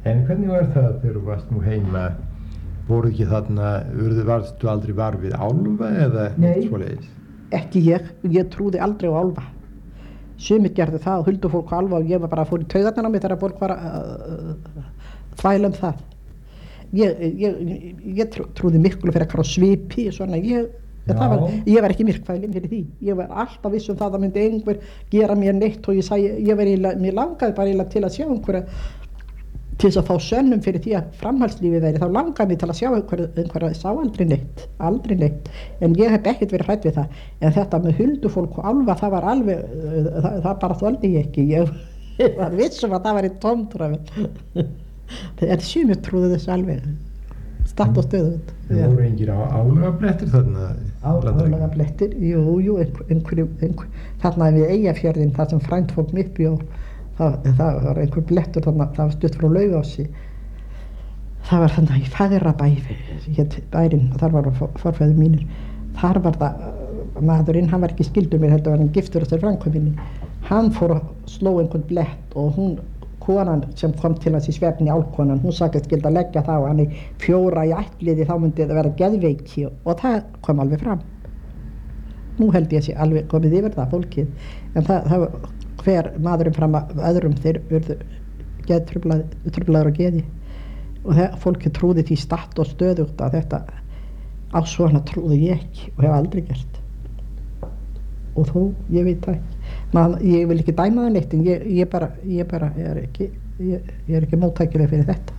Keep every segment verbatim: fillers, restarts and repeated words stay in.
En hvernig var það þegar þú varst nú heima? Voru ekki þarna, urðu varstu aldrei var við álfa eða neitt svoleiðis? Nei, ekki ég. Ég trúði aldrei á álfa. Sumir gerðu það og huldufólk á álfa og ég var bara að fór í taugarnar á mig þegar fólk var að þvæla um það. Ég, ég, ég trú, trúði miklu fyrir eitthvað á svipi, svona, ég, var, ég var ekki myrkfælin fyrir því. Ég var alltaf viss um það að myndi einhver gera mér neitt og ég sagði, ég var eiginlega, mér langaði bara eiginlega til að sjá einhverja, til þess að fá sönnum fyrir því að framhaldslífið væri, þá langaði mig til að sjá einhverja, einhverja, sá aldrei neitt, aldrei neitt, en ég hef ekkert verið hrædd við það. En þetta með huldufólk og álfa, það var alveg, það, það bara þoldi ég ekki, ég, ég var viss um að það var í tómtrafin. En sumir trúðu þessu alveg, statt og stöðugt. Það voru engir álagablettir þarna? Álagablettir, jú, jú, einhver, einhver, einhver, þarna við Eyjafjörðin, þar sem frændfólk mitt bjó, það, það var einhver blettur þarna, það var stutt frá Laufási. Það var þarna í Fagrabæ, hét bærinn, þar var forfeður mínir. Þar var það, maðurinn, hann var ekki skildur mér, heldur var hann giftur eftir framkvæminni. Hann fór að sló einhvern blett og hún, konan sem kom til hans í svefni, álkonan, hún sagðist skildi að leggja það og hann í fjóra í ættliði, þá myndi það vera geðveiki og það kom alveg fram. Nú held ég að sé alveg komið yfir það fólkið, en það, það hver maðurinn fram að öðrum þeir urðu geðtruflaður og geði og það, fólkið trúði því statt og stöðugt að þetta á svona trúði ég ekki og hef aldrei gert. Og þó, ég veit það ekki. Man, ég vil ekki dæma það neitt en ég, ég bara, ég bara er ekki, ég, ég er ekki móttækileg fyrir þetta.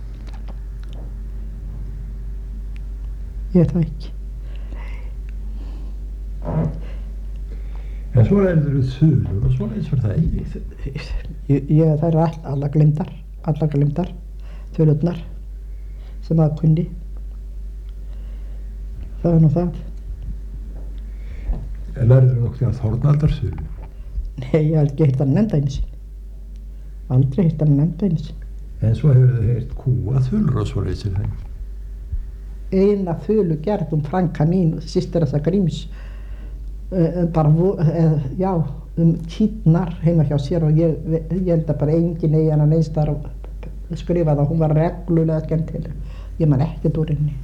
Ég veit það ekki. En svo er það þulur og svona eins og það ekki? Ég, ég, það eru all, alla glimtar, alla glimtar, þulurnar sem það kunni. Það er nú það. En lærður þú nokkið að Þórnaldarsögu? Nei, ég hef ekki heyrt hann nefnda einu sinni. Aldrei heyrt hann nefnda einu sinni. En svo hefur þið heyrt kúaþulur og svo reysir þeim? Eina þulu gerð um frænka mín, systir þessa Gríms, uh, bara, uh, já, um kýrnar heima hjá sér og ég, ég held að bara engin eigi hana neins þar og skrifaði að hún var reglulega skemmtileg. Ég man ekkert úr henni.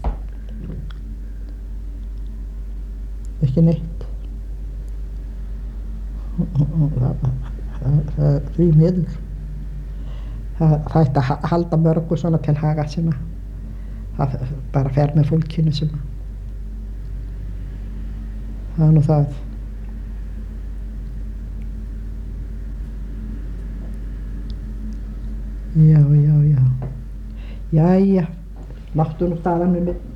Ekki neitt. Það er því miður. Það ætti að halda mörgu svona til haga sem að það bara fer með fólkinu sem að það er nú það. Já, já, já. Jæja, láttu nú staðan með mig.